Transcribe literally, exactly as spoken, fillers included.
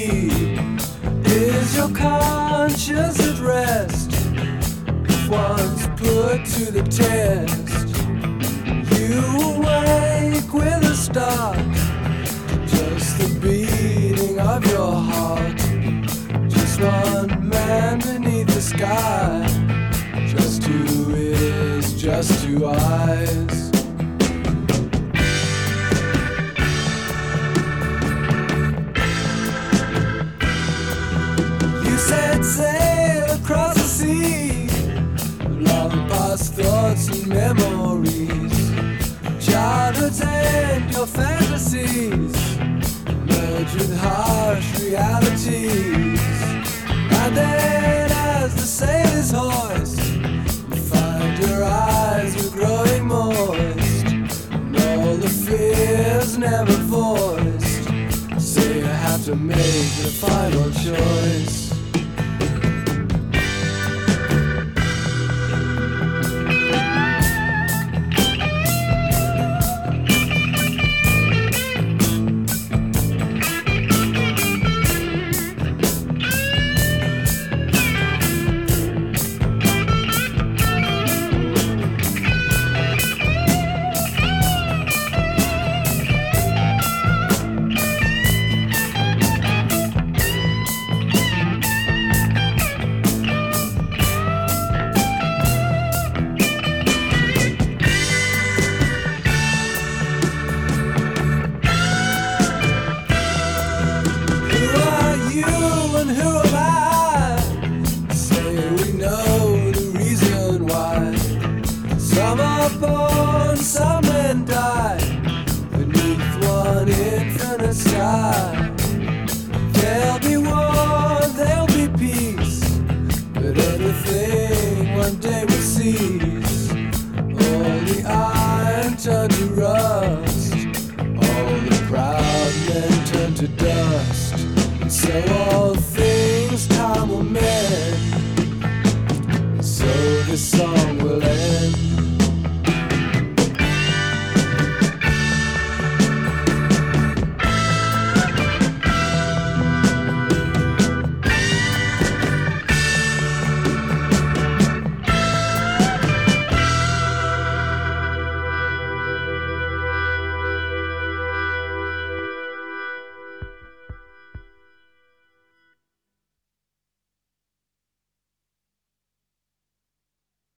be? Is your conscience at rest? If one's put to the test, you awake with a start, just the beating of your heart. Just one man beneath the sky, just two ears, just two eyes. You set sail across the sea, long past thoughts and memories, childhoods and your fantasies merge with harsh realities. And then as the sailors hoist, you find your eyes were growing moist, and all the fears never voiced, so you have to make the final choice. Some are born, some men die beneath one infinite sky. There'll be war, there'll be peace, but everything one day will cease. All the iron turn to rust, all the proud men turn to dust, and so all things time will mend. So this song